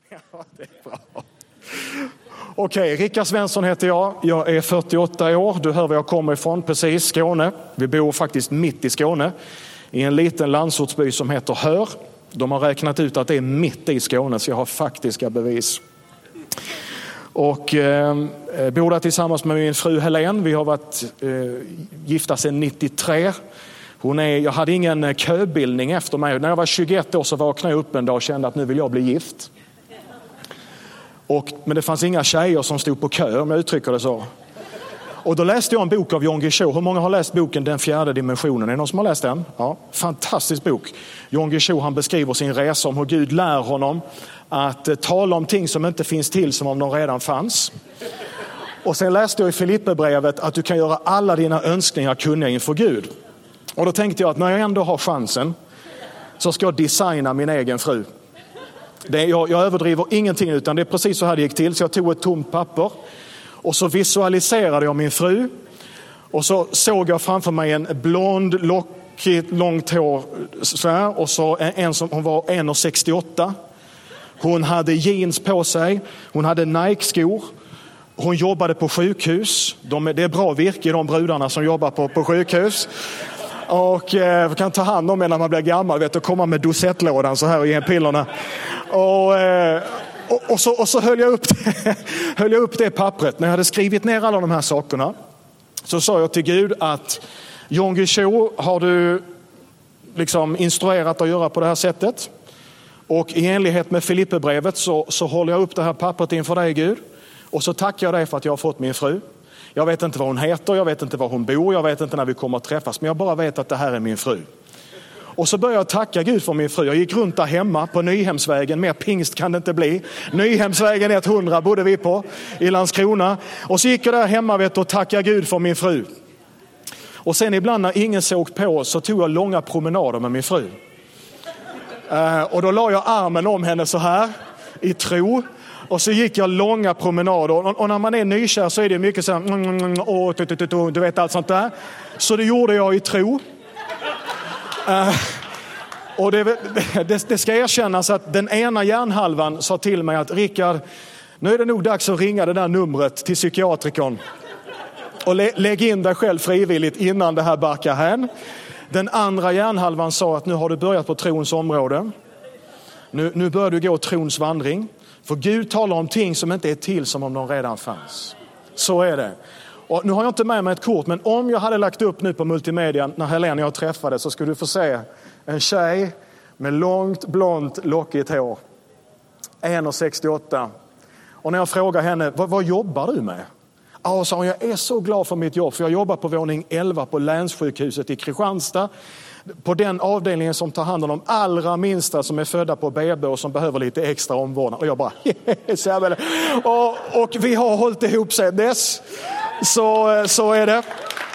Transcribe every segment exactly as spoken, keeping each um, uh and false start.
Ja, det är bra. Okej, Rickard Svensson heter jag. Jag är fyrtioåtta år. Du hör var jag kommer ifrån, precis Skåne. Vi bor faktiskt mitt i Skåne. I en liten landsortsby som heter Hör. De har räknat ut att det är mitt i Skåne, så jag har faktiska bevis. Och eh, bor där tillsammans med min fru Helene. Vi har varit eh, gifta sedan nittiotre. Hon är, jag hade ingen köbildning efter mig. När jag var tjugoett år så vaknade jag upp en dag och kände att nu vill jag bli gift. Och, men det fanns inga tjejer som stod på kö, om jag uttrycker det så. Och då läste jag en bok av Jan Guillou. Hur många har läst boken Den fjärde dimensionen? Är det någon som har läst den? Ja, fantastisk bok. Jan Guillou, han beskriver sin resa om hur Gud lär honom att eh, tala om ting som inte finns till som om de redan fanns. Och sen läste jag i Filipperbrevet att du kan göra alla dina önskningar kunniga inför Gud. Och då tänkte jag att när jag ändå har chansen så ska jag designa min egen fru. Det, jag, jag överdriver ingenting, utan det är precis så här det gick till. Så jag tog ett tomt papper och så visualiserade jag min fru. Och så såg jag framför mig en blond, lockigt, långt hår. Så här, och så en, en som hon var en komma sextioåtta. Hon hade jeans på sig. Hon hade Nike-skor. Hon jobbade på sjukhus. De, det är bra virke i de brudarna som jobbar på, på sjukhus. Och eh, kan ta hand om en när man blir gammal, vet, och komma med dosettlådan så här och ge pillerna. Och, eh, och, och, så, och så höll jag, upp det, höll jag upp det pappret. När jag hade skrivit ner alla de här sakerna så sa jag till Gud att Jan Guillou, har du liksom instruerat att göra på det här sättet? Och i enlighet med Filipperbrevet så, så håller jag upp det här pappret inför dig, Gud. Och så tackar jag dig för att jag har fått min fru. Jag vet inte vad hon heter, jag vet inte var hon bor, jag vet inte när vi kommer att träffas, men jag bara vet att det här är min fru. Och så började jag tacka Gud för min fru. Jag gick runt där hemma på Nyhemsvägen, mer pingst kan det inte bli. Nyhemsvägen hundra bodde vi på i Landskrona. Och så gick jag där hemma, vet, och tackade Gud för min fru. Och sen ibland när ingen såg på så tog jag långa promenader med min fru. Uh, och då la jag armen om henne så här i tro. Och så gick jag långa promenader. Och när man är nykär så är det mycket så här, mm, åh, tu, tu, tu, tu, du vet allt sånt där. Så det gjorde jag i tro. Uh, och det, det, det ska erkännas att den ena hjärnhalvan sa till mig att Rickard, nu är det nog dags att ringa det där numret till psykiatrikern. Och lä, lägg in dig själv frivilligt innan det här barkar hän. Den andra hjärnhalvan sa att nu har du börjat på trons område. Nu, nu börjar du gå trons vandring. För Gud talar om ting som inte är till som om de redan fanns. Så är det. Och nu har jag inte med mig ett kort, men om jag hade lagt upp nu på multimedia när Helene och jag träffade, så skulle du få se en tjej med långt, blont, lockigt hår. en komma sextioåtta. Och när jag frågar henne, vad, vad jobbar du med? Ja, sa hon, jag är så glad för mitt jobb, för jag jobbar på våning elva på länssjukhuset i Kristianstad. På den avdelningen som tar hand om de allra minsta som är födda på B B och som behöver lite extra omvårdnad. Och jag bara, och, och vi har hållit ihop sedan dess. Så, så är det.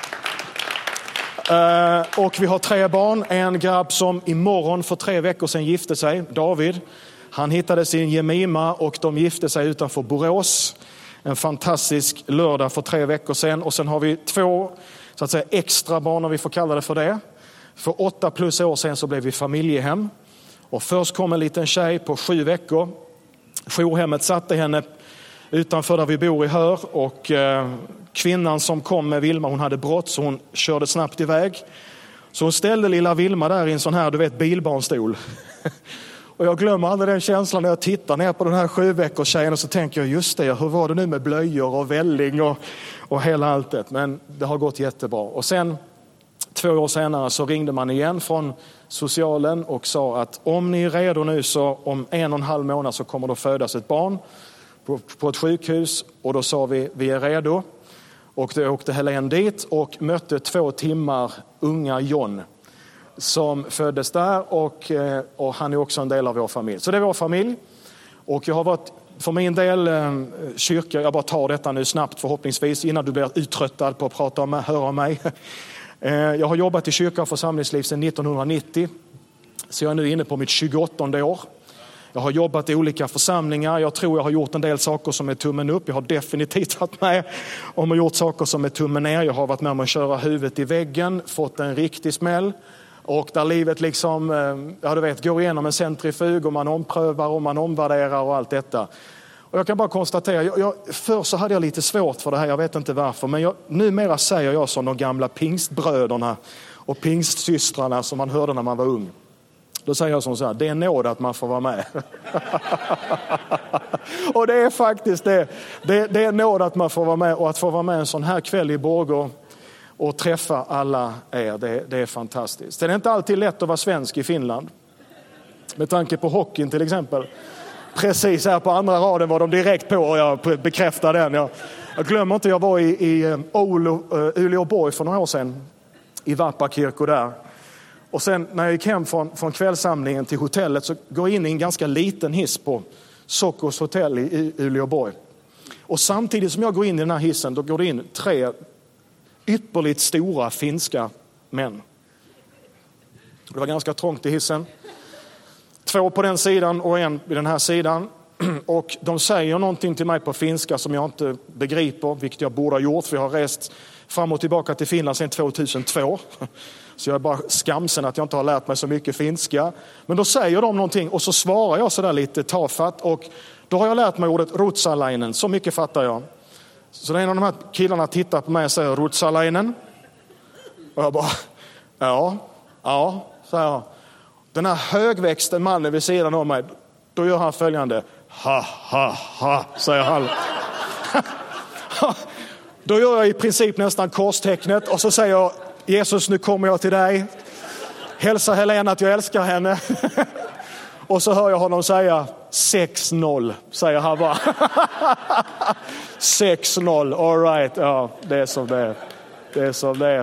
Uh, och vi har tre barn. En grabb som imorgon för tre veckor sedan gifte sig, David. Han hittade sin Jemima och de gifte sig utanför Borås. En fantastisk lördag för tre veckor sedan. Och sen har vi två så att säga extra barn, om vi får kalla det för det. För åtta plus år sedan så blev vi familjehem. Och först kom en liten tjej på sju veckor. Jourhemmet satte henne utanför där vi bor i Hör. Och eh, kvinnan som kom med Vilma, hon hade brått så hon körde snabbt iväg. Så hon ställde lilla Vilma där i en sån här, du vet, bilbarnstol. Och jag glömmer aldrig den känslan när jag tittar ner på den här sju veckors tjejen och så tänker jag, just det, hur var det nu med blöjor och välling och, och hela allt det. Men det har gått jättebra. Och sen två år senare så ringde man igen från socialen och sa att om ni är redo nu så om en och en halv månad så kommer det att födas ett barn på, på ett sjukhus. Och då sa vi, vi är redo. Och då åkte Helene dit och mötte två timmar unga John som föddes där och, och han är också en del av vår familj. Så det är vår familj. Och jag har varit för min del kyrka, jag bara tar detta nu snabbt förhoppningsvis innan du blir uttröttad på att prata om, höra om mig. Jag har jobbat i kyrka och församlingsliv sedan nittonhundranittio, så jag är nu inne på mitt tjugoåttonde år. Jag har jobbat i olika församlingar. Jag tror jag har gjort en del saker som är tummen upp. Jag har definitivt varit med om att gjort saker som är tummen ner. Jag har varit med om att köra huvudet i väggen, fått en riktig smäll. Och där livet liksom, ja du vet, går igenom en centrifug och man omprövar och man omvärderar och allt detta. Och jag kan bara konstatera, jag, jag, förr så hade jag lite svårt för det här, jag vet inte varför. Men jag, numera säger jag som de gamla pingstbröderna och pingstsystrarna som man hörde när man var ung. Då säger jag som så här, det är nåd att man får vara med. Och det är faktiskt det. det. Det är nåd att man får vara med, och att få vara med en sån här kväll i Borgå och träffa alla er, det, det är fantastiskt. Det är inte alltid lätt att vara svensk i Finland. Med tanke på hockeyn till exempel. Precis här på andra raden var de direkt på och jag bekräftar den. Jag, jag glömmer inte, jag var i, i Uleåborg för några år sedan. I Vappakirko där. Och sen när jag gick hem från, från kvällssamlingen till hotellet så går jag in i en ganska liten hiss på Sockos hotell i, i Uleåborg. Och samtidigt som jag går in i den här hissen, då går det in tre ypperligt stora finska män. Det var ganska trångt i hissen. Två på den sidan och en på den här sidan. Och de säger någonting till mig på finska som jag inte begriper, vilket jag borde ha gjort, för jag har rest fram och tillbaka till Finland sedan tvåtusentvå. Så jag är bara skamsen att jag inte har lärt mig så mycket finska. Men då säger de någonting och så svarar jag sådär lite tafatt. Och då har jag lärt mig ordet rutsalainen, så mycket fattar jag. Så en av de här killarna tittar på mig och säger rutsalainen. Och jag bara, ja, ja, säger jag. Den här högväxten mannen vid sidan av mig, då gör han följande. Ha, ha, ha, säger han. Då gör jag i princip nästan korstecknet och så säger jag, Jesus, nu kommer jag till dig. Hälsa Helena att jag älskar henne. Och så hör jag honom säga sex noll, säger han bara. sex noll, all right. Ja, det är som det är. Det är som det är.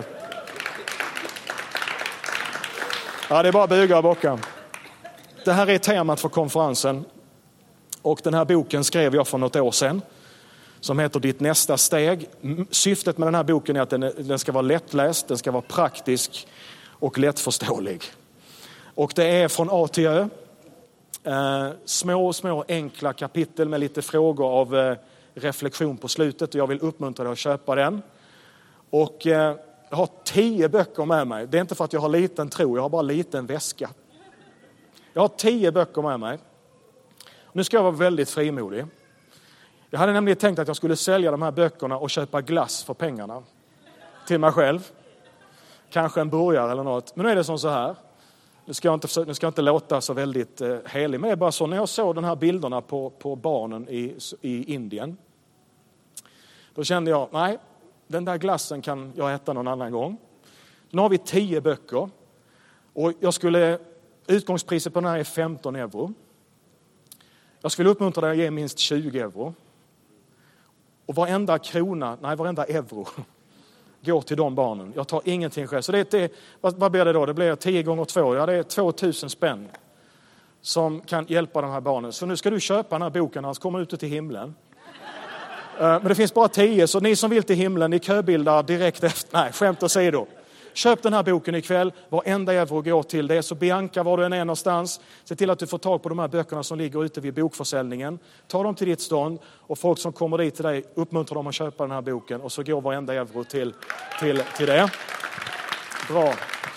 Ja, det är bara buga och bocka. Det här är temat för konferensen. Och den här boken skrev jag för något år sedan. Som heter Ditt nästa steg. Syftet med den här boken är att den, den ska vara lättläst, den ska vara praktisk och lättförståelig. Och det är från A till Ö. Eh, små, små enkla kapitel med lite frågor av eh, reflektion på slutet. Och jag vill uppmuntra dig att köpa den. Och eh, jag har tio böcker med mig. Det är inte för att jag har liten tro, jag har bara liten väska. Jag har tio böcker med mig. Nu ska jag vara väldigt frimodig. Jag hade nämligen tänkt att jag skulle sälja de här böckerna och köpa glass för pengarna. Till mig själv. Kanske en burgare eller något. Men nu är det som så här. Nu ska jag inte, nu ska jag inte låta så väldigt eh, helig. Men det är bara så, när jag såg de här bilderna på, på barnen i, i Indien. Då kände jag, nej, den där glassen kan jag äta någon annan gång. Nu har vi tio böcker. Och jag skulle, utgångspriset på den här är femton euro. Jag skulle uppmuntra dig att ge minst tjugo euro. Och varenda krona, nej varenda euro går till de barnen. Jag tar ingenting själv. Så det är, vad, vad blir det då? Det blir tio gånger två. Ja, det är tvåtusen spänn som kan hjälpa de här barnen. Så nu ska du köpa den här boken, annars kommer ut till himlen. Men det finns bara tio, så ni som vill till himlen, ni köbildar direkt efter. Nej, skämt åsido. Köp den här boken ikväll. Varenda euro går till det. Så Bianca, var du än är någonstans, se till att du får tag på de här böckerna som ligger ute vid bokförsäljningen. Ta dem till ditt stånd och folk som kommer dit till dig, uppmuntrar dem att köpa den här boken. Och så går varenda euro till, till, till det. Bra.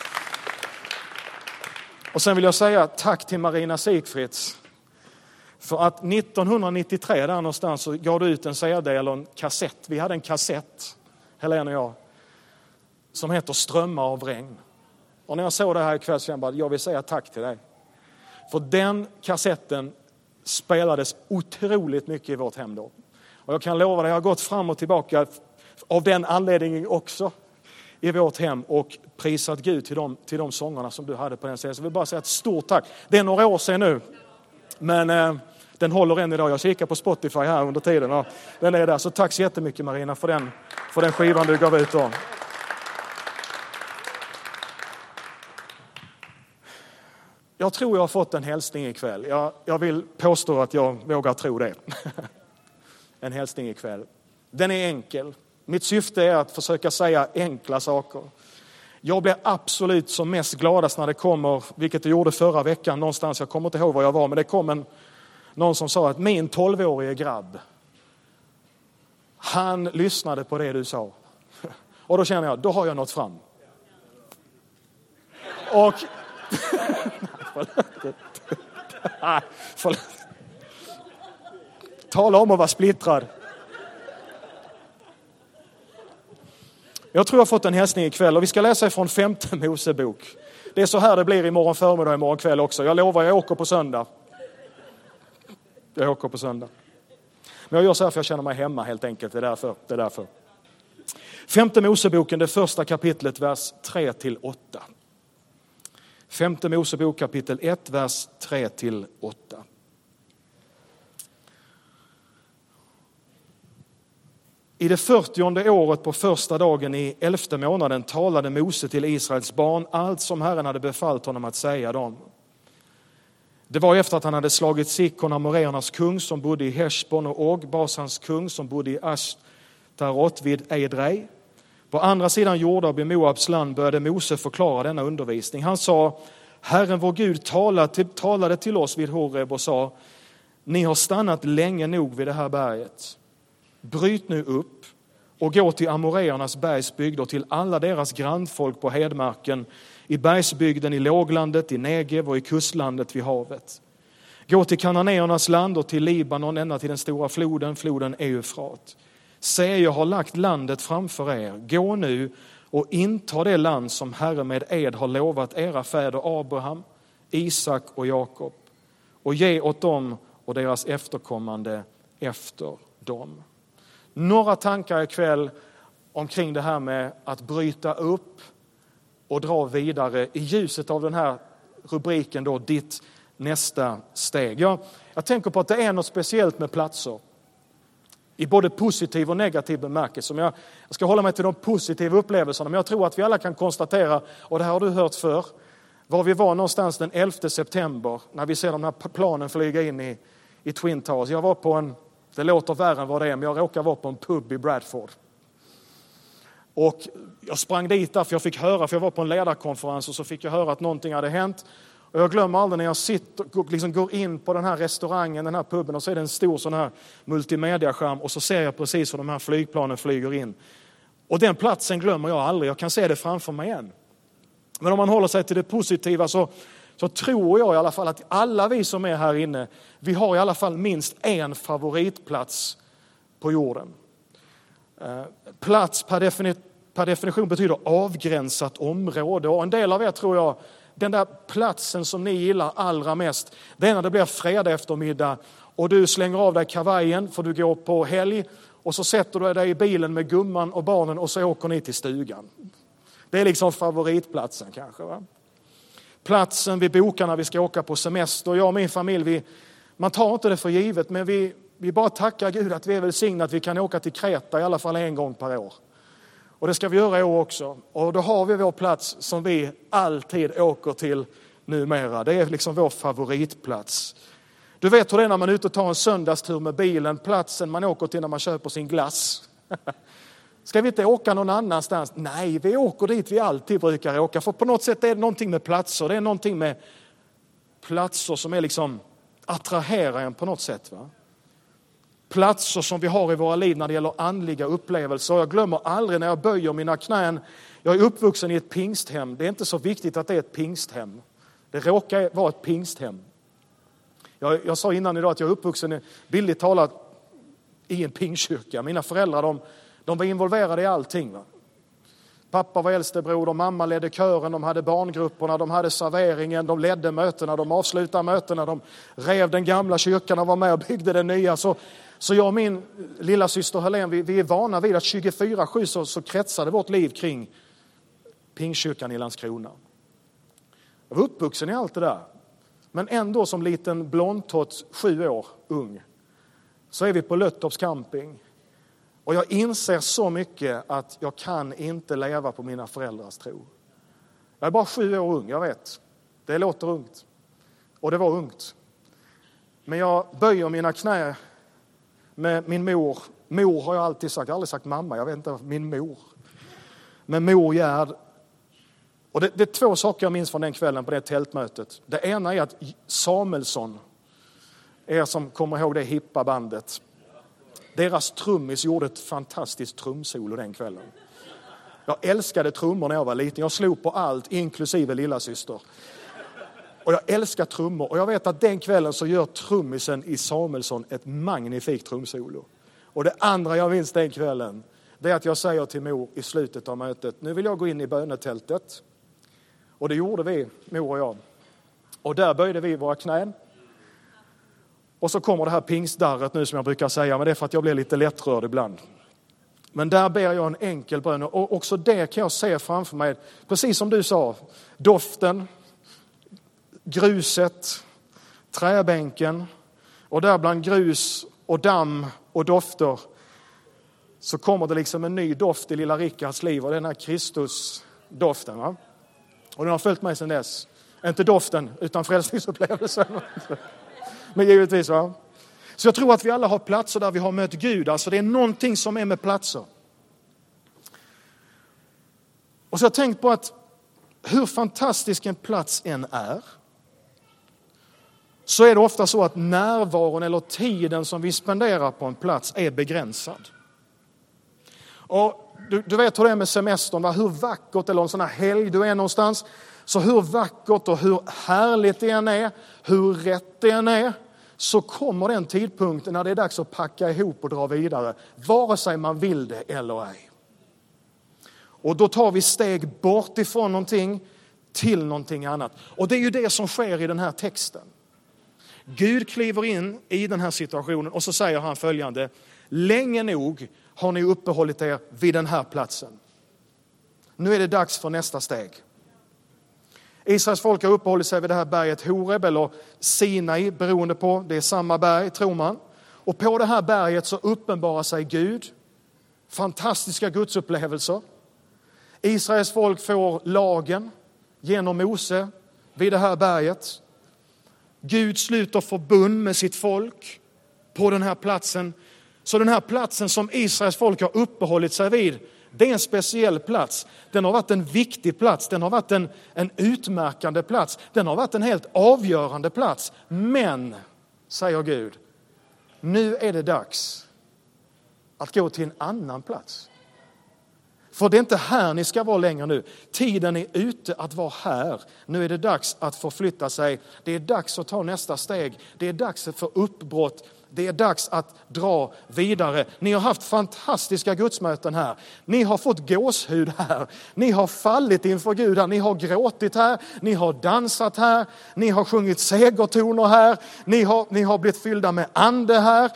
Och sen vill jag säga tack till Marina Sigfrids. För att nittonhundranittiotre där någonstans så gav du ut en C D eller en kassett. Vi hade en kassett, Helena och jag, som heter Strömmar av regn. Och när jag såg det här ikväll så kände jag bara, jag vill säga tack till dig. För den kassetten spelades otroligt mycket i vårt hem då. Och jag kan lova dig, jag har gått fram och tillbaka av den anledningen också i vårt hem och prisat Gud till de, till de sångerna som du hade på den scenen. Så jag vill bara säga ett stort tack. Det är några år sedan nu. Men eh, den håller än idag. Jag kikar på Spotify här under tiden. Och den är där. Så tack så jättemycket Marina för den, för den skivan du gav ut då. Jag tror jag har fått en hälsning ikväll. Jag, jag vill påstå att jag vågar tro det. En hälsning ikväll. Den är enkel. Mitt syfte är att försöka säga enkla saker. Jag blir absolut som mest gladast när det kommer, vilket jag gjorde förra veckan någonstans, jag kommer inte ihåg var jag var, men det kom en, någon som sa att min tolvårige grabb, han lyssnade på det du sa. Och då känner jag, då har jag nått fram. Och... Nej, förlåt. Tala om att vara splittrad. Jag tror jag har fått en hälsning ikväll och vi ska läsa ifrån femte Mosebok. Det är så här det blir imorgon förmiddag och imorgon kväll också. Jag lovar, jag åker på söndag. Jag åker på söndag. Men jag gör så här för jag känner mig hemma helt enkelt. Det är därför. Det är därför. Femte Moseboken, det första kapitlet, vers tre till åtta. Femte Mosebok kapitel ett, vers tre till åtta. I det fyrtionde året på första dagen i elfte månaden talade Mose till Israels barn allt som Herren hade befallt honom att säga dem. Det var efter att han hade slagit Sikon, amoreernas kung som bodde i Heshbon, och Og, Basans kung som bodde i Ashtarot vid Edrei. På andra sidan Jordan i Moabs land började Mose förklara denna undervisning. Han sa: Herren vår Gud talade, talade till oss vid Horeb och sa: ni har stannat länge nog vid det här berget. Bryt nu upp och gå till amoreernas bergsbygd och till alla deras grannfolk på hedmarken, i bergsbygden, i låglandet, i Negev och i kustlandet vid havet. Gå till kananéernas land och till Libanon, ända till den stora floden, floden Eufrat. Se, jag har lagt landet framför er. Gå nu och inta det land som Herren med ed har lovat era fäder Abraham, Isak och Jakob, och ge åt dem och deras efterkommande efter dem. Några tankar ikväll omkring det här med att bryta upp och dra vidare i ljuset av den här rubriken då, ditt nästa steg. Jag, jag tänker på att det är något speciellt med platser. I både positiv och negativ bemärkelse. Jag, jag ska hålla mig till de positiva upplevelserna, men jag tror att vi alla kan konstatera, och det här har du hört för, var vi var någonstans den elfte september när vi ser de här planen flyga in i, i Twin Towers. Jag var på en, det låter värre än vad det är, men jag råkar vara på en pub i Bradford. Och jag sprang dit där för jag fick höra, för jag var på en ledarkonferens och så fick jag höra att någonting hade hänt. Och jag glömmer aldrig när jag sitter, liksom går in på den här restaurangen, den här puben, och så är det en stor sån här multimediaskärm och så ser jag precis hur de här flygplanen flyger in. Och den platsen glömmer jag aldrig, jag kan se det framför mig igen. Men om man håller sig till det positiva så, så tror jag i alla fall att alla vi som är här inne, vi har i alla fall minst en favoritplats på jorden. Eh, plats per, defini- per definition betyder avgränsat område, och en del av er tror jag, den där platsen som ni gillar allra mest, det är när det blir fredag eftermiddag och du slänger av dig kavajen för du går på helg och så sätter du dig i bilen med gumman och barnen och så åker ni till stugan. Det är liksom favoritplatsen kanske, va? Platsen vi bokar när vi ska åka på semester. Jag och min familj, vi, man tar inte det för givet, men vi, vi bara tackar Gud att vi är välsignade att vi kan åka till Kreta i alla fall en gång per år. Och det ska vi göra i år också. Och då har vi vår plats som vi alltid åker till numera. Det är liksom vår favoritplats. Du vet hur det är när man är ute och tar en söndagstur med bilen. Platsen man åker till när man köper sin glass. Ska vi inte åka någon annanstans? Nej, vi åker dit vi alltid brukar åka. För på något sätt är det någonting med platser. Det är någonting med platser som är liksom attraherar en på något sätt, va? Platser som vi har i våra liv när det gäller andliga upplevelser. Jag glömmer aldrig när jag böjer mina knän. Jag är uppvuxen i ett pingsthem. Det är inte så viktigt att det är ett pingsthem. Det råkar vara ett pingsthem. Jag, jag sa innan idag att jag är uppvuxen, bildligt talat, i en pingstkyrka. Mina föräldrar, de, de var involverade i allting, va? Pappa var äldstebroder, mamma ledde kören, de hade barngrupperna, de hade serveringen, de ledde mötena, de avslutade mötena, de rev den gamla kyrkan och var med och byggde den nya. Så, så jag och min lilla syster Helene, vi, vi är vana vid att tjugofyra sju så, så kretsade vårt liv kring Pingstkyrkan i Landskrona. Jag var uppvuxen i allt det där. Men ändå som liten blondtott, sju år ung, så är vi på Löttorps camping. Och jag inser så mycket att jag kan inte leva på mina föräldrars tro. Jag är bara sju år ung, jag vet. Det låter ungt. Och det var ungt. Men jag böjer mina knä med min mor. Mor har jag alltid sagt, jag har aldrig sagt mamma, jag vet inte, min mor. Med mor Gerd. Och det, det är två saker jag minns från den kvällen på det tältmötet. Det ena är att Samuelsson, er som kommer ihåg det hippa bandet, deras trummis gjorde ett fantastiskt trumsolo den kvällen. Jag älskade trummor när jag var liten. Jag slog på allt, inklusive lilla syster. Och jag älskar trummor. Och jag vet att den kvällen så gör trummisen i Samuelsson ett magnifikt trumsolo. Och det andra jag minns den kvällen, det är att jag säger till mor i slutet av mötet, nu vill jag gå in i bönetältet. Och det gjorde vi, mor och jag. Och där böjde vi våra knän. Och så kommer det här pingstdarret nu som jag brukar säga, men det är för att jag blir lite lättrörd ibland. Men där ber jag en enkel bön, och också det kan jag se framför mig, precis som du sa, doften, gruset, träbänken, och där bland grus och damm och dofter så kommer det liksom en ny doft i lilla Rickards liv, och den här Kristusdoften. Va? Och den har följt mig sedan dess. Inte doften, utan frälsningsupplevelsen. Men givetvis, va? Så jag tror att vi alla har platser där vi har mött Gud. Alltså det är någonting som är med platser. Och så har jag tänkt på att hur fantastisk en plats än är, så är det ofta så att närvaron eller tiden som vi spenderar på en plats är begränsad. Och du, du vet hur det är med semestern, va? Hur vackert, eller en sån här helg du är någonstans, så hur vackert och hur härligt det än är, hur rätt det än är, så kommer den tidpunkten när det är dags att packa ihop och dra vidare, vare sig man vill det eller ej. Och då tar vi steg bort ifrån någonting till någonting annat. Och det är ju det som sker i den här texten. Gud kliver in i den här situationen och så säger han följande: länge nog har ni uppehållit er vid den här platsen. Nu är det dags för nästa steg. Israels folk har uppehållit sig vid det här berget Horeb eller Sinai, beroende på, det är samma berg tror man. Och på det här berget så uppenbarar sig Gud. Fantastiska gudsupplevelser. Israels folk får lagen genom Mose vid det här berget. Gud sluter förbund med sitt folk på den här platsen. Så den här platsen som Israels folk har uppehållit sig vid, det är en speciell plats. Den har varit en viktig plats. Den har varit en, en utmärkande plats. Den har varit en helt avgörande plats. Men, säger Gud, nu är det dags att gå till en annan plats. För det är inte här ni ska vara längre nu. Tiden är ute att vara här. Nu är det dags att förflytta sig. Det är dags att ta nästa steg. Det är dags för uppbrott. Det är dags att dra vidare. Ni har haft fantastiska gudsmöten här. Ni har fått gåshud här. Ni har fallit inför Gud här. Ni har gråtit här. Ni har dansat här. Ni har sjungit segertoner här. Ni har, ni har blivit fyllda med ande här.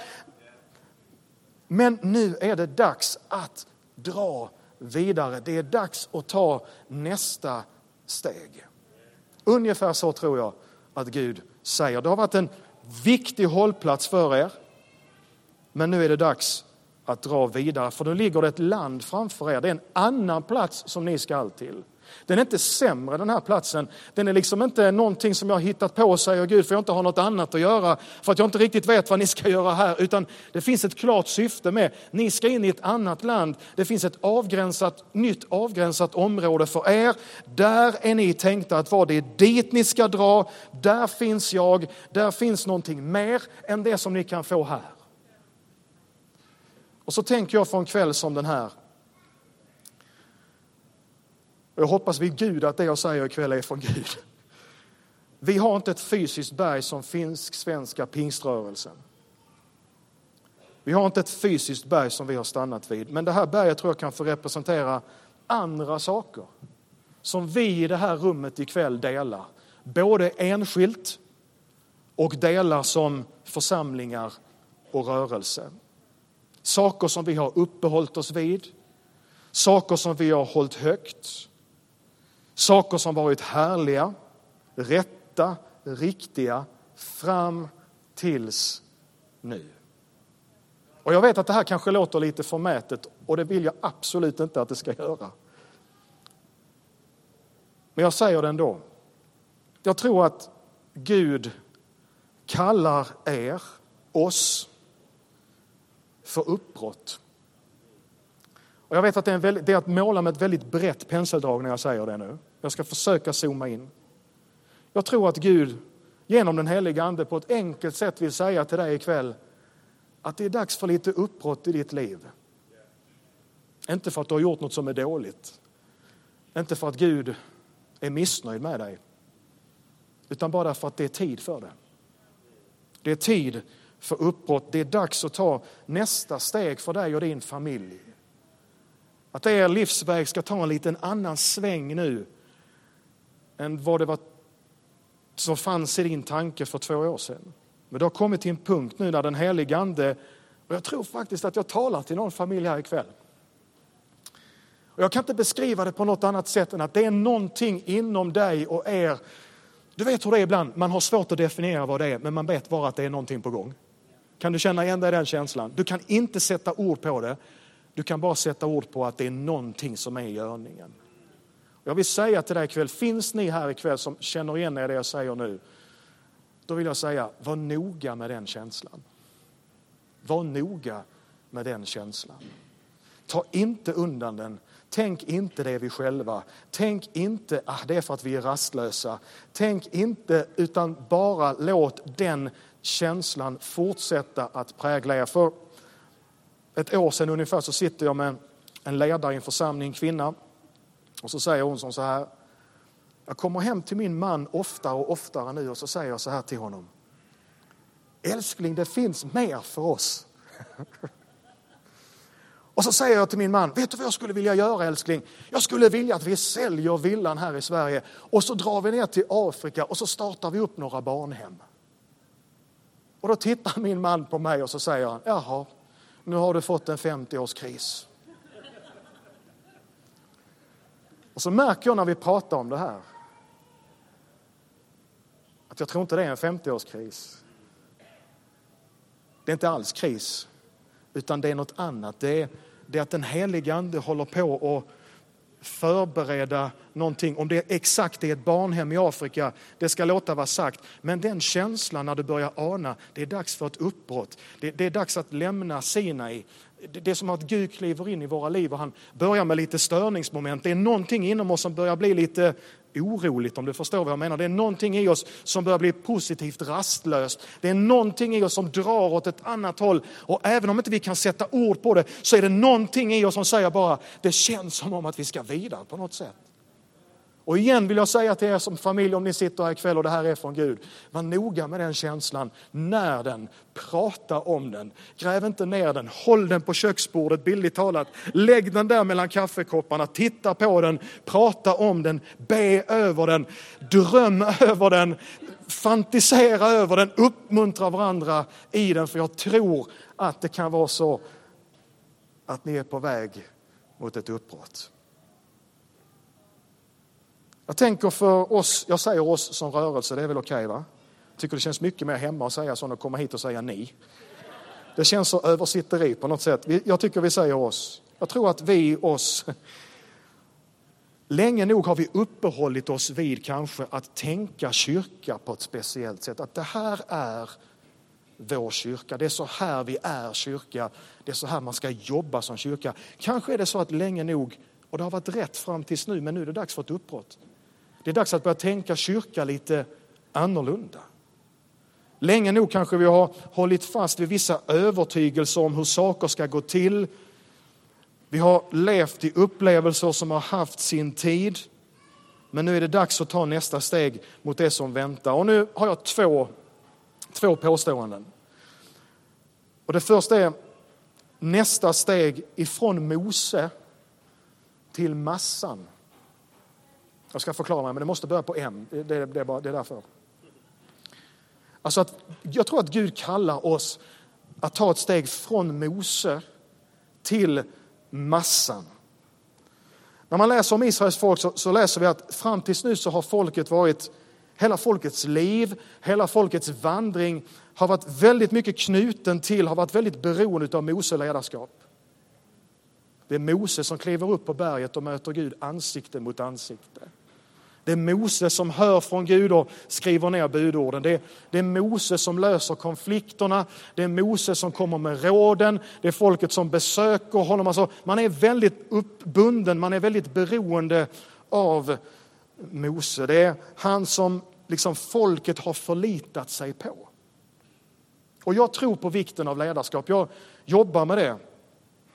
Men nu är det dags att dra vidare. Det är dags att ta nästa steg. Ungefär så tror jag att Gud säger. Det har varit en viktig hållplats för er. Men nu är det dags att dra vidare. För nu ligger det ett land framför er. Det är en annan plats som ni ska till. Den är inte sämre, den här platsen. Den är liksom inte någonting som jag har hittat på, säger Gud, för jag inte har något annat att göra. För att jag inte riktigt vet vad ni ska göra här. Utan det finns ett klart syfte med. Ni ska in i ett annat land. Det finns ett avgränsat, nytt avgränsat område för er. Där är ni tänkta att vara. Det är dit ni ska dra. Där finns jag. Där finns någonting mer än det som ni kan få här. Och så tänker jag för en kväll som den här. Jag hoppas vid Gud att det jag säger ikväll är från Gud. Vi har inte ett fysiskt berg som finsk-svenska pingströrelsen. Vi har inte ett fysiskt berg som vi har stannat vid. Men det här berget tror jag kan få representera andra saker som vi i det här rummet ikväll delar. Både enskilt och delar som församlingar och rörelse. Saker som vi har uppehållit oss vid. Saker som vi har hållit högt. Saker som varit härliga, rätta, riktiga, fram tills nu. Och jag vet att det här kanske låter lite förmätet, och det vill jag absolut inte att det ska göra. Men jag säger det ändå. Jag tror att Gud kallar er, oss, för uppbrott. Och jag vet att det är, en väldigt, det är att måla med ett väldigt brett penseldrag när jag säger det nu. Jag ska försöka zooma in. Jag tror att Gud genom den heliga ande på ett enkelt sätt vill säga till dig ikväll att det är dags för lite uppbrott i ditt liv. Inte för att du har gjort något som är dåligt. Inte för att Gud är missnöjd med dig, utan bara därför att det är tid för det. Det är tid för uppbrott. Det är dags att ta nästa steg för dig och din familj. Att er livsväg ska ta en liten annan sväng nu än vad det var som fanns i din tanke för två år sedan. Men det har kommit till en punkt nu där den helige ande, och jag tror faktiskt att jag talar till någon familj här ikväll. Och jag kan inte beskriva det på något annat sätt än att det är någonting inom dig och er. Du vet hur det är ibland, man har svårt att definiera vad det är, men man vet bara att det är någonting på gång. Kan du känna igen dig i den känslan? Du kan inte sätta ord på det. Du kan bara sätta ord på att det är någonting som är i görningen. Jag vill säga till dig ikväll, finns ni här ikväll som känner igen er det jag säger nu? Då vill jag säga, var noga med den känslan. Var noga med den känslan. Ta inte undan den. Tänk inte det är vi själva. Tänk inte att ah, det är för att vi är rastlösa. Tänk inte, utan bara låt den känslan fortsätta att prägla er. För ett år sedan ungefär så sitter jag med en ledare i en församling, kvinna. Och så säger hon som så här: jag kommer hem till min man oftare och oftare nu och så säger jag så här till honom: älskling, det finns mer för oss. Och så säger jag till min man: vet du vad jag skulle vilja göra, älskling? Jag skulle vilja att vi säljer villan här i Sverige och så drar vi ner till Afrika och så startar vi upp några barnhem. Och då tittar min man på mig och så säger han: jaha, nu har du fått en femtio-årskris. Och så märker jag när vi pratar om det här att jag tror inte det är en femtio-årskris. Det är inte alls kris, utan det är något annat. Det är, det är att den helige ande håller på att förbereda någonting. Om det är exakt är ett barnhem i Afrika, det ska låta vara sagt. Men den känslan när du börjar ana, det är dags för ett uppbrott. Det, det är dags att lämna Sinai. Det, det är som att Gud kliver in i våra liv och han börjar med lite störningsmoment. Det är någonting inom oss som börjar bli lite oroligt, om du förstår vad jag menar. Det är någonting i oss som börjar bli positivt rastlöst. Det är någonting i oss som drar åt ett annat håll. Och även om inte vi kan sätta ord på det, så är det någonting i oss som säger bara, det känns som om att vi ska vidare på något sätt. Och igen vill jag säga till er som familj, om ni sitter här ikväll och det här är från Gud, var noga med den känslan, när den, prata om den, gräv inte ner den, håll den på köksbordet bildligt talat, lägg den där mellan kaffekopparna, titta på den, prata om den, be över den, dröm över den, fantisera över den, uppmuntra varandra i den, för jag tror att det kan vara så att ni är på väg mot ett uppbrott. Jag tänker för oss, jag säger oss som rörelse, det är väl okej, va? Jag tycker det känns mycket mer hemma att säga så än att komma hit och säga ni. Det känns så översitteri på något sätt. Jag tycker vi säger oss. Jag tror att vi oss, länge nog har vi uppehållit oss vid kanske att tänka kyrka på ett speciellt sätt. Att det här är vår kyrka. Det är så här vi är kyrka. Det är så här man ska jobba som kyrka. Kanske är det så att länge nog, och det har varit rätt fram tills nu, men nu är det dags för ett uppbrott. Det är dags att börja tänka kyrka lite annorlunda. Länge nog kanske vi har hållit fast vid vissa övertygelser om hur saker ska gå till. Vi har levt i upplevelser som har haft sin tid. Men nu är det dags att ta nästa steg mot det som väntar. Och nu har jag två, två påståenden. Och det första är nästa steg ifrån Mose till massan. Jag ska förklara mig, men det måste börja på M. Det, det, det, är, bara, det är därför. Alltså att, jag tror att Gud kallar oss att ta ett steg från Mose till massan. När man läser om Israels folk så, så läser vi att fram tills nu så har folket varit, hela folkets liv, hela folkets vandring har varit väldigt mycket knuten till, har varit väldigt beroende av Mose ledarskap. Det är Mose som kliver upp på berget och möter Gud ansikte mot ansikte. Det är Mose som hör från Gud och skriver ner budorden. Det är, det är Mose som löser konflikterna. Det är Mose som kommer med råden. Det är folket som besöker honom. Alltså, man är väldigt uppbunden, man är väldigt beroende av Mose. Det är han som liksom folket har förlitat sig på. Och jag tror på vikten av ledarskap. Jag jobbar med det.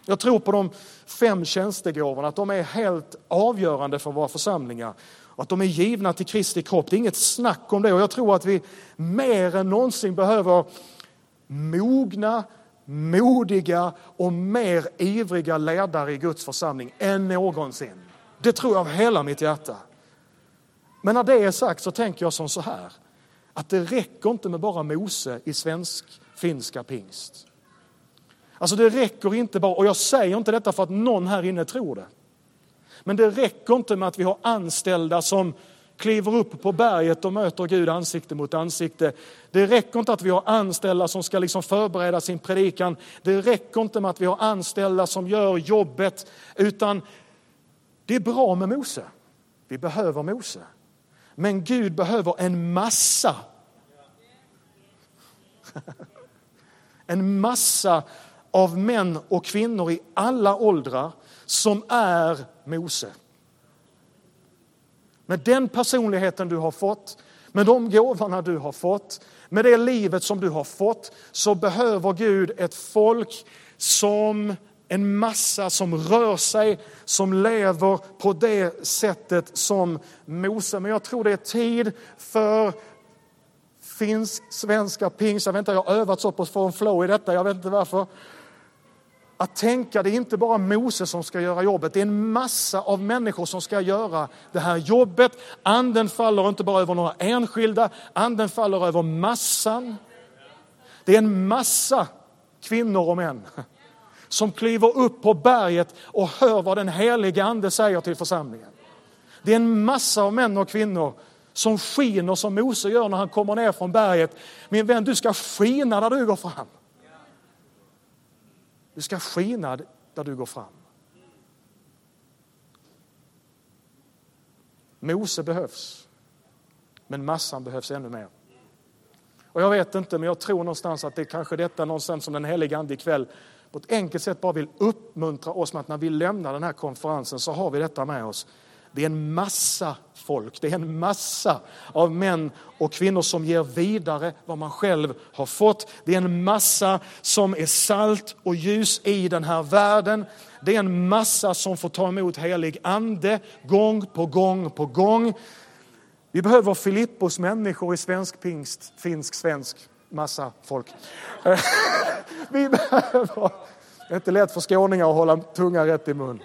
Jag tror på de fem tjänstegåvorna, att de är helt avgörande för våra församlingar. Och att de är givna till Kristi kropp. Det är inget snack om det. Och jag tror att vi mer än någonsin behöver mogna, modiga och mer ivriga ledare i Guds församling än någonsin. Det tror jag av hela mitt hjärta. Men när det är sagt så tänker jag som så här. Att det räcker inte med bara Mose i svensk-finska pingst. Alltså det räcker inte bara, och jag säger inte detta för att någon här inne tror det. Men det räcker inte med att vi har anställda som kliver upp på berget och möter Gud ansikte mot ansikte. Det räcker inte att vi har anställda som ska liksom förbereda sin predikan. Det räcker inte med att vi har anställda som gör jobbet. Utan det är bra med Mose. Vi behöver Mose. Men Gud behöver en massa. En massa av män och kvinnor i alla åldrar som är Mose. Med den personligheten du har fått, med de gåvorna du har fått, med det livet som du har fått, så behöver Gud ett folk som en massa som rör sig, som lever på det sättet som Mose. Men jag tror det är tid för finsk, svenska, pingst. Jag vet inte, jag har övat så på att få en flow i detta, jag vet inte varför. Att tänka, det är inte bara Mose som ska göra jobbet. Det är en massa av människor som ska göra det här jobbet. Anden faller inte bara över några enskilda. Anden faller över massan. Det är en massa kvinnor och män som kliver upp på berget och hör vad den heliga ande säger till församlingen. Det är en massa av män och kvinnor som skiner som Mose gör när han kommer ner från berget. Min vän, du ska skina när du går fram. Du ska skina där du går fram. Mose behövs. Men massan behövs ännu mer. Och jag vet inte, men jag tror någonstans att det är kanske detta någonstans som den heliga ande ikväll på ett enkelt sätt bara vill uppmuntra oss med att när vi lämnar den här konferensen så har vi detta med oss. Det är en massa folk, det är en massa av män och kvinnor som ger vidare vad man själv har fått. Det är en massa som är salt och ljus i den här världen. Det är en massa som får ta emot helig ande gång på gång på gång. Vi behöver Filippos människor i svensk pingst, finsk, svensk, massa folk. Vi behöver, det är inte lätt för skåningar att hålla tunga rätt i mun.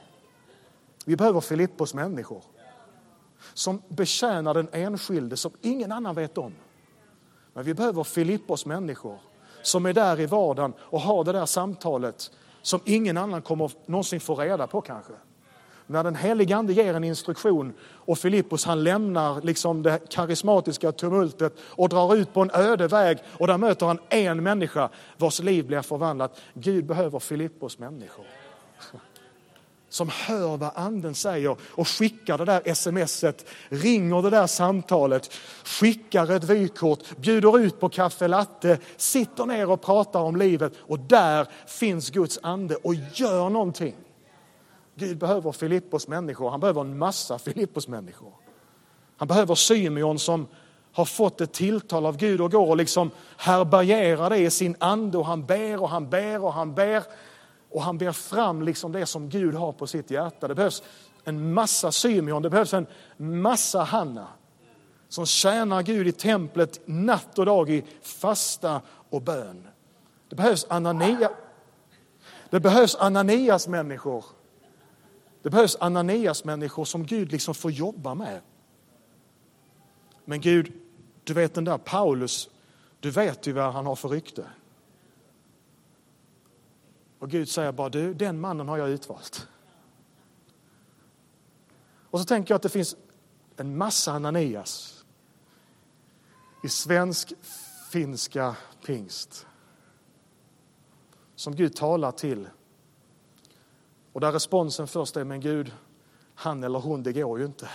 Vi behöver Filippos människor som betjänar den enskilde som ingen annan vet om. Men vi behöver Filippos människor som är där i vardagen och har det där samtalet som ingen annan kommer någonsin få reda på kanske. När den helige ande ger en instruktion och Filippos han lämnar liksom det karismatiska tumultet och drar ut på en öde väg och där möter han en människa vars liv blir förvandlat. Gud behöver Filippos människor. Som hör vad anden säger och skickar det där smset, ringer det där samtalet, skickar ett vykort, bjuder ut på kaffe latte, sitter ner och pratar om livet och där finns Guds ande och gör någonting. Gud behöver Filippos människor, han behöver en massa Filippos människor. Han behöver Symeon som har fått ett tilltal av Gud och går och liksom härbärgerar det i sin ande och han ber och han ber och han ber. Och han ber fram liksom det som Gud har på sitt hjärta. Det behövs en massa Symeon, det behövs en massa Hanna. Som tjänar Gud i templet natt och dag i fasta och bön. Det behövs Anania. Det behövs Ananias människor. Det behövs Ananias människor som Gud liksom får jobba med. Men Gud, du vet den där Paulus, du vet ju vad han har för rykte. Och Gud säger bara, du, den mannen har jag utvalt. Och så tänker jag att det finns en massa Ananias i svensk, finska pingst. Som Gud talar till. Och där responsen först är, men Gud, han eller hon, det går ju inte.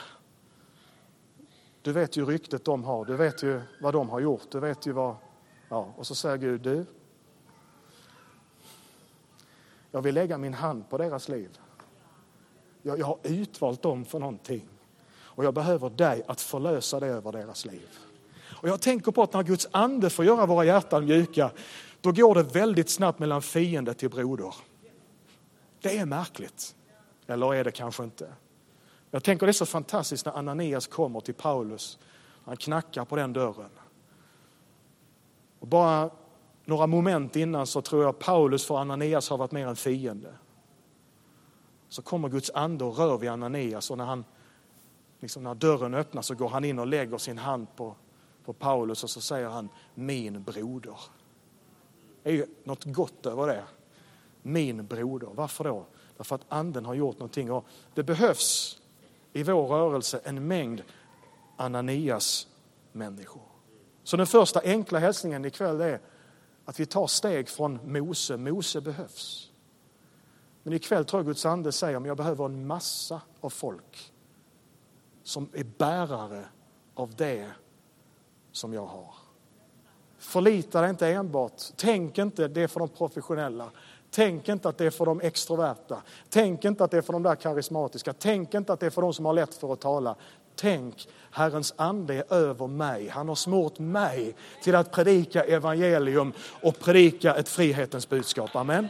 Du vet ju ryktet de har, du vet ju vad de har gjort, du vet ju vad... Ja, och så säger Gud, du... Jag vill lägga min hand på deras liv. Jag, jag har utvalt dem för någonting. Och jag behöver dig att förlösa det över deras liv. Och jag tänker på att när Guds ande får göra våra hjärtan mjuka, då går det väldigt snabbt mellan fiende till broder. Det är märkligt. Eller är det kanske inte? Jag tänker det är så fantastiskt när Ananias kommer till Paulus. Han knackar på den dörren. Och bara några moment innan så tror jag Paulus för Ananias har varit mer en fiende. Så kommer Guds ande och rör vid Ananias, och när, han, liksom när dörren öppnas så går han in och lägger sin hand på, på Paulus och så säger han min broder. Det är ju något gott över det. Min broder. Varför då? Därför att anden har gjort någonting, och det behövs i vår rörelse en mängd Ananias människor. Så den första enkla hälsningen ikväll är att vi tar steg från Mose. Mose behövs. Men ikväll tror jag Guds ande säger att jag behöver en massa av folk som är bärare av det som jag har. Förlita dig inte enbart. Tänk inte det är för de professionella. Tänk inte att det är för de extroverta. Tänk inte att det är för de där karismatiska. Tänk inte att det är för de som har lätt för att tala. Tänk, Herrens ande är över mig. Han har smort mig till att predika evangelium och predika ett frihetens budskap. Amen.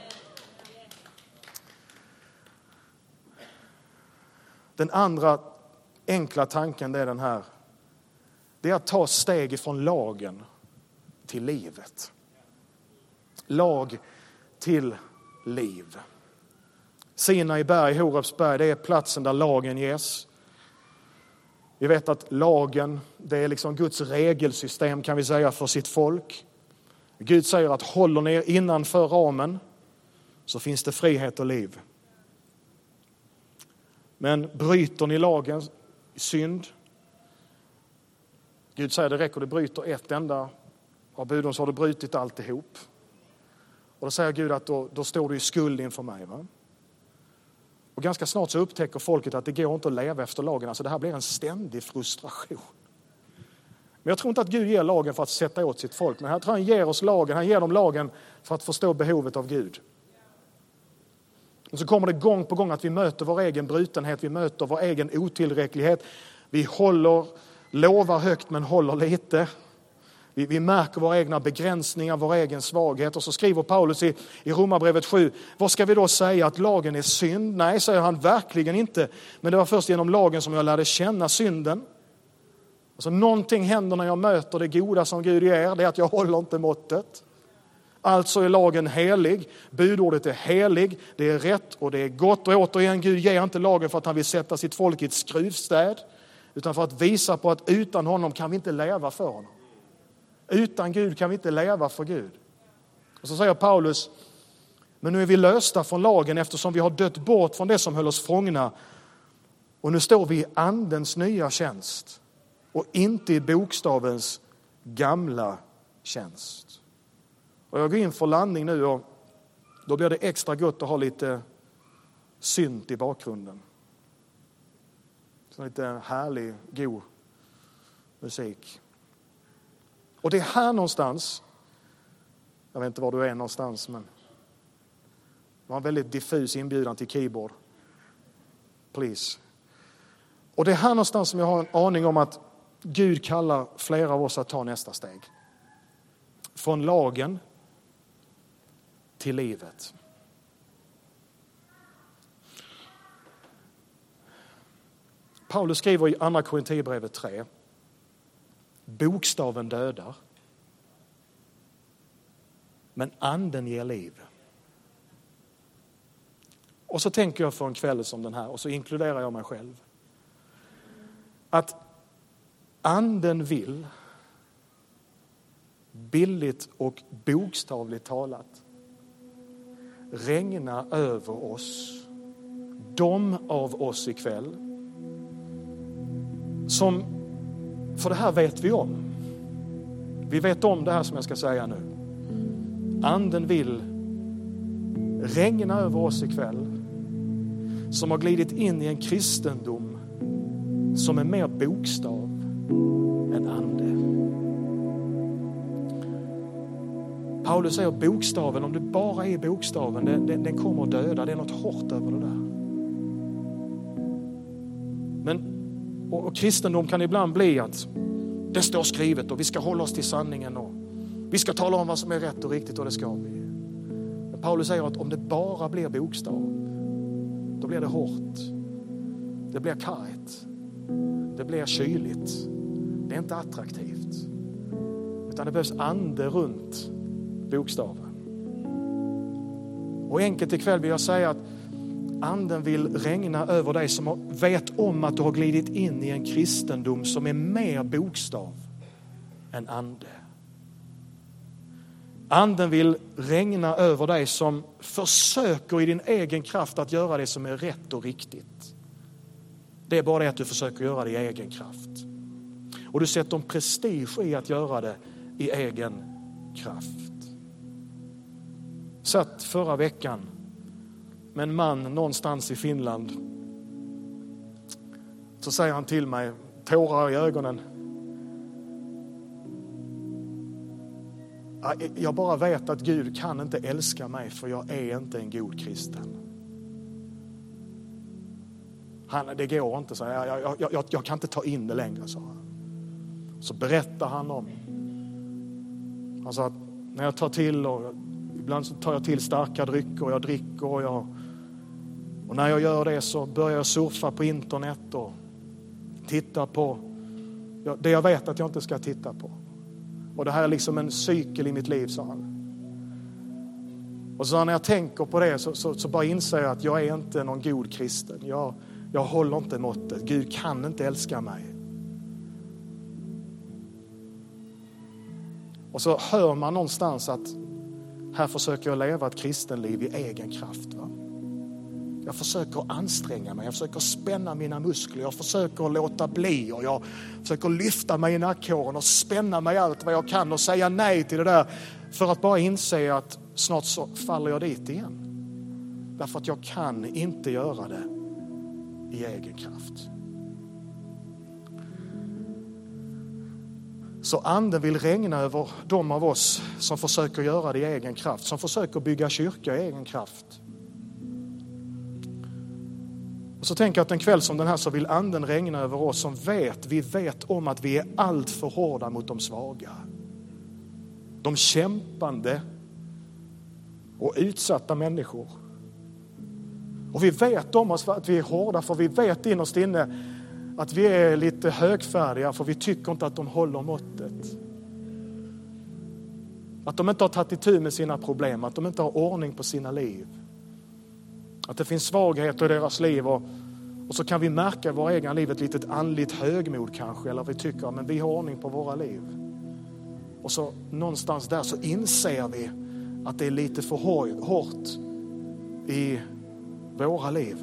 Den andra enkla tanken är den här. Det är att ta steg ifrån lagen till livet. Lag till liv. Sinai berg, Horebs berg, det är platsen där lagen ges. Vi vet att lagen, det är liksom Guds regelsystem kan vi säga för sitt folk. Gud säger att håller ni er innanför ramen så finns det frihet och liv. Men bryter ni lagen synd, Gud säger det räcker, du bryter ett enda av buden så har du brutit alltihop. Och då säger Gud att då, då står du i skuld inför mig. Va? Och ganska snart så upptäcker folket att det går inte att leva efter lagen. Alltså det här blir en ständig frustration. Men jag tror inte att Gud ger lagen för att sätta åt sitt folk. Men jag tror han ger oss lagen. Han ger dem lagen för att förstå behovet av Gud. Och så kommer det gång på gång att vi möter vår egen brutenhet. Vi möter vår egen otillräcklighet. Vi håller, lovar högt men håller lite. Vi, vi märker våra egna begränsningar, vår egen svaghet. Och så skriver Paulus i, i Romarbrevet sju. Vad ska vi då säga? Att lagen är synd? Nej, säger han, verkligen inte. Men det var först genom lagen som jag lärde känna synden. Alltså någonting händer när jag möter det goda som Gud ger. Det är att jag håller inte måttet. Alltså är lagen helig. Budordet är helig. Det är rätt och det är gott. Och återigen, Gud ger inte lagen för att han vill sätta sitt folk i ett skruvstäd. Utan för att visa på att utan honom kan vi inte leva för honom. Utan Gud kan vi inte leva för Gud. Och så säger Paulus, men nu är vi lösta från lagen eftersom vi har dött bort från det som höll oss fångna. Och nu står vi i andens nya tjänst och inte i bokstavens gamla tjänst. Och jag går in för landning nu och då blir det extra gott att ha lite synt i bakgrunden. Så lite härlig, god musik. Och det är här någonstans, jag vet inte var du är någonstans, men det var en väldigt diffus inbjudan till keyboard. Please. Och det är här någonstans som jag har en aning om att Gud kallar flera av oss att ta nästa steg. Från lagen till livet. Paulus skriver i andra Korinthierbrevet tre. Bokstaven dödar. Men anden ger liv. Och så tänker jag för en kväll som den här. Och så inkluderar jag mig själv. Att anden vill. Billigt och bokstavligt talat. Regna över oss. De av oss ikväll. Som, för det här vet vi om. Vi vet om det här som jag ska säga nu. Anden vill regna över oss ikväll. Som har glidit in i en kristendom som är mer bokstav än ande. Paulus säger bokstaven, om det bara är bokstaven, den, den, den kommer att döda. Det är något hårt över det där. Men och, och kristendom kan ibland bli att det står skrivet och vi ska hålla oss till sanningen och vi ska tala om vad som är rätt och riktigt och det ska vi. Men Paulus säger att om det bara blir bokstav, då blir det hårt. Det blir kargt. Det blir kyligt. Det är inte attraktivt. Utan det behövs ande runt bokstaven. Och enkelt ikväll vill jag säga att anden vill regna över dig som vet om att du har glidit in i en kristendom som är mer bokstav än ande. Anden vill regna över dig som försöker i din egen kraft att göra det som är rätt och riktigt. Det är bara det att du försöker göra det i egen kraft. Och du sätter en prestige i att göra det i egen kraft. Satt förra veckan med en man någonstans i Finland. Så säger han till mig, tårar i ögonen. Jag bara vet att Gud kan inte älska mig för jag är inte en god kristen. Han, det går inte, så jag, jag, jag, jag, jag kan inte ta in det längre, sa han. Så berättar han om. Han sa att när jag tar till och ibland så tar jag till starka drycker och jag dricker och jag och när jag gör det så börjar jag surfa på internet och titta på det jag vet att jag inte ska titta på. Och det här är liksom en cykel i mitt liv, sa han. Och så när jag tänker på det så, så, så bara inser jag att jag är inte någon god kristen. Jag, jag håller inte måttet. Gud kan inte älska mig. Och så hör man någonstans att här försöker jag leva ett kristenliv i egen kraft. Va? Jag försöker anstränga mig. Jag försöker spänna mina muskler. Jag försöker låta bli. Och jag försöker lyfta mig i nackhåren och spänna mig allt vad jag kan och säga nej till det där. För att bara inse att snart så faller jag dit igen. Därför att jag kan inte göra det i egen kraft. Så anden vill regna över de av oss som försöker göra det i egen kraft. Som försöker bygga kyrka i egen kraft. Och så tänker jag att en kväll som den här så vill anden regna över oss som vet, vi vet om att vi är allt för hårda mot de svaga. De kämpande och utsatta människor. Och vi vet om oss att vi är hårda, för vi vet innerst inne att vi är lite högfärdiga, för vi tycker inte att de håller måttet. Att de inte har tagit itu med sina problem, att de inte har ordning på sina liv. Att det finns svagheter i deras liv och, och så kan vi märka i våra egna liv ett litet andligt högmod kanske, eller vi tycker att vi har ordning på våra liv. Och så någonstans där så inser vi att det är lite för hårt i våra liv.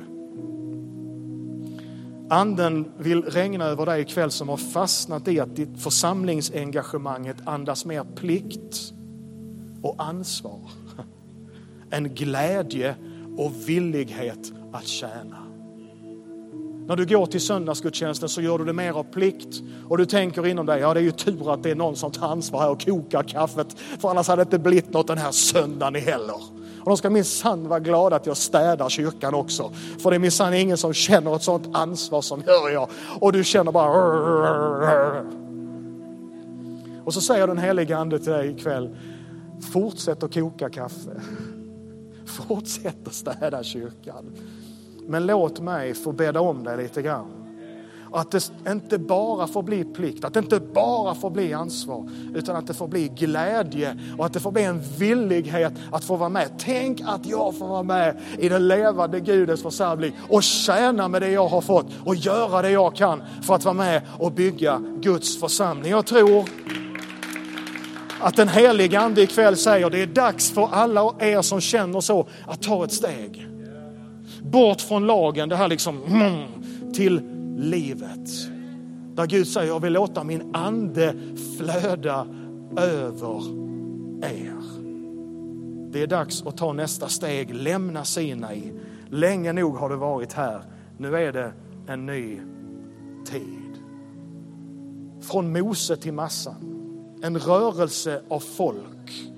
Anden vill regna över dig ikväll som har fastnat i att ditt församlingsengagemanget andas mer plikt och ansvar. En glädje och villighet att tjäna. När du går till söndagsgudstjänsten så gör du det mer av plikt. Och du tänker inom dig, ja det är ju tur att det är någon som tar ansvar här och kokar kaffet. För annars hade det inte blivit något den här söndagen heller. Och de ska minsann vara glada att jag städar kyrkan också. För det är minsann ingen som känner ett sånt ansvar som gör jag. Och du känner bara... Och så säger den heliga ande till dig ikväll, fortsätt att koka kaffe. Fortsätt att städa kyrkan. Men låt mig få bädda om dig lite grann. Att det inte bara får bli plikt, att det inte bara får bli ansvar, utan att det får bli glädje och att det får bli en villighet att få vara med. Tänk att jag får vara med i den levande Gudens församling och tjäna med det jag har fått och göra det jag kan för att vara med och bygga Guds församling. Jag tror att den heliga ande ikväll säger det är dags för alla er som känner så att ta ett steg. Bort från lagen, det här liksom till livet. Där Gud säger jag vill låta min ande flöda över er. Det är dags att ta nästa steg, lämna Sinai. Länge nog har det varit här. Nu är det en ny tid. Från Mose till massan. En rörelse av folk.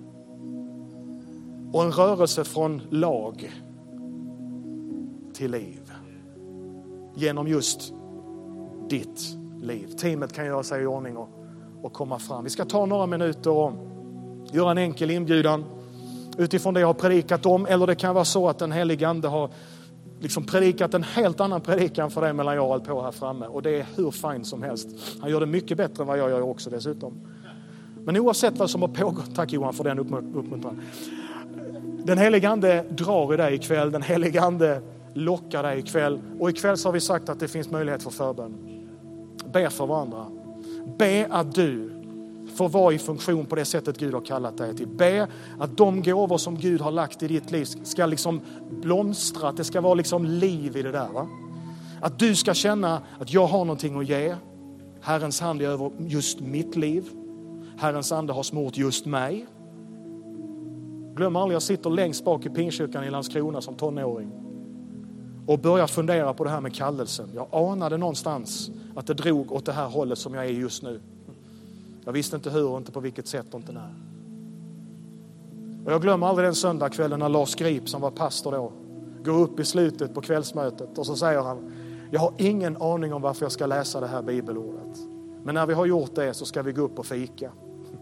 Och en rörelse från lag till liv. Genom just ditt liv. Teamet kan göra sig i ordning och, och komma fram. Vi ska ta några minuter och göra en enkel inbjudan utifrån det jag har predikat om. Eller det kan vara så att den helige ande har liksom predikat en helt annan predikan för dig mellan jag och allt på här framme. Och det är hur fint som helst. Han gör det mycket bättre än vad jag gör också dessutom. Men oavsett vad som har pågått, tack Johan för den uppmuntran. Den helige ande drar i dig ikväll. Den helige ande lockar dig ikväll. Och ikväll så har vi sagt att det finns möjlighet för förbön. Be för varandra. Be att du får vara i funktion på det sättet Gud har kallat dig till. Be att de gåvor som Gud har lagt i ditt liv ska liksom blomstra. Att det ska vara liksom liv i det där. Va? Att du ska känna att jag har någonting att ge. Herrens hand är över just mitt liv. Herrens ande har smort just mig. Glöm aldrig, jag sitter längst bak i Pingstkyrkan i Landskrona som tonåring. Och börjar fundera på det här med kallelsen. Jag anade någonstans att det drog åt det här hållet som jag är just nu. Jag visste inte hur och inte på vilket sätt och inte när. Och jag glömmer aldrig den söndagskvällen när Lars Grip som var pastor då går upp i slutet på kvällsmötet och så säger han: jag har ingen aning om varför jag ska läsa det här bibelordet. Men när vi har gjort det så ska vi gå upp och fika.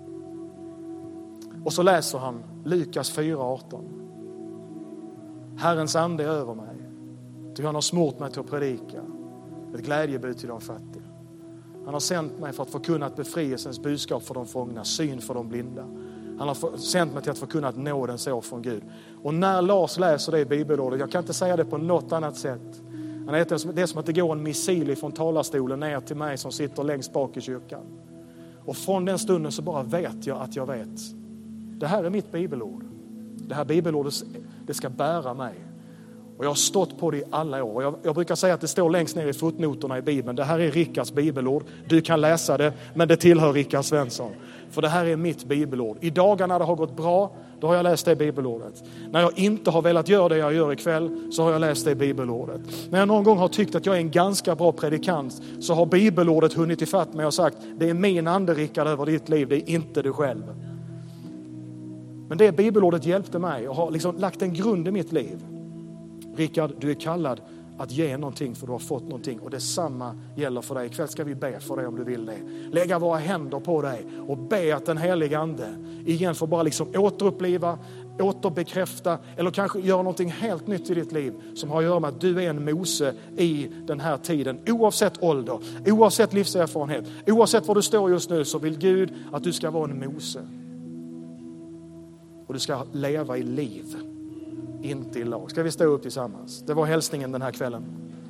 Och så läser han Lukas fyra arton. Herrens ande är över mig. Ty han har smort mig till att predika ett glädjebud till de fattiga. Han har sänt mig för att förkunna ett befrielsens budskap för de fångna, syn för de blinda. Han har sänt mig till att förkunna ett nådens år från Gud. Och när Lars läser det i bibelordet, jag kan inte säga det på något annat sätt. Det är som att det går en missil från talarstolen ner till mig som sitter längst bak i kyrkan. Och från den stunden så bara vet jag att jag vet. Det här är mitt bibelord. Det här bibelordet, det ska bära mig. Och jag har stått på det i alla år. Och jag, jag brukar säga att det står längst ner i fotnoterna i Bibeln. Det här är Rickards bibelord. Du kan läsa det, men det tillhör Rickard Svensson. För det här är mitt bibelord. I dagarna när det har gått bra, då har jag läst det bibelordet. När jag inte har velat göra det jag gör ikväll, så har jag läst det bibelordet. När jag någon gång har tyckt att jag är en ganska bra predikant, så har bibelordet hunnit ifatt mig och sagt: det är min ande, Rickard, över ditt liv, det är inte du själv. Men det bibelordet hjälpte mig och har liksom lagt en grund i mitt liv. Rickard, du är kallad att ge någonting för du har fått någonting. Och detsamma gäller för dig. Ikväll ska vi be för dig om du vill det. Lägga våra händer på dig och be att den heliga ande igen får bara liksom återuppliva, återbekräfta eller kanske göra någonting helt nytt i ditt liv som har att göra med att du är en Mose i den här tiden. Oavsett ålder, oavsett livserfarenhet, oavsett var du står just nu, så vill Gud att du ska vara en Mose. Och du ska leva i liv, inte i lag. Ska vi stå upp tillsammans? Det var hälsningen den här kvällen.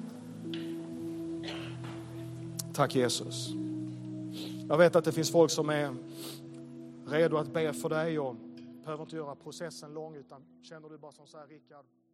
Tack Jesus. Jag vet att det finns folk som är redo att be för dig och behöver inte göra processen lång, utan känner du bara som så här, Rickard,